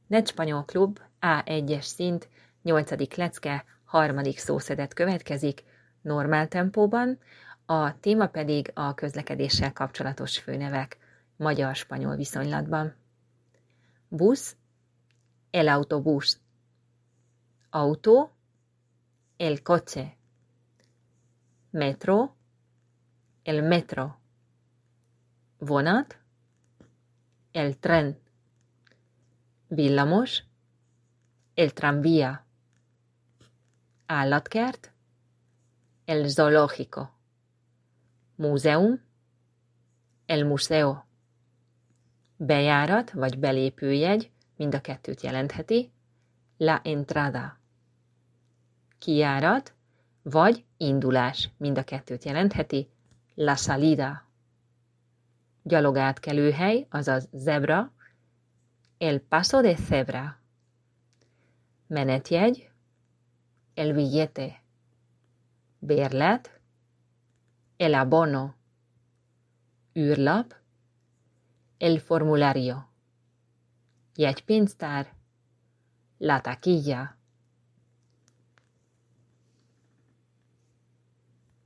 NetSpanyol Klub A1-es szint, 8. lecke, 3. szószedet következik, normál tempóban, a téma pedig a közlekedéssel kapcsolatos főnevek magyar-spanyol viszonylatban. Busz, el autobús. Autó, el coche. Metro, el metro. Vonat, el tren. Villamos, el tranvía. Állatkert, el zoológico. Múzeum, el museo. Bejárat vagy belépőjegy, mind a kettőt jelentheti, la entrada. Kijárat vagy indulás, mind a kettőt jelentheti, la salida. Gyalogátkelőhely, azaz zebra, el paso de cebra. Menetjegy, el billete. Bérlet, el abono. Űrlap, el formulario. Jegypénztár, la taquilla.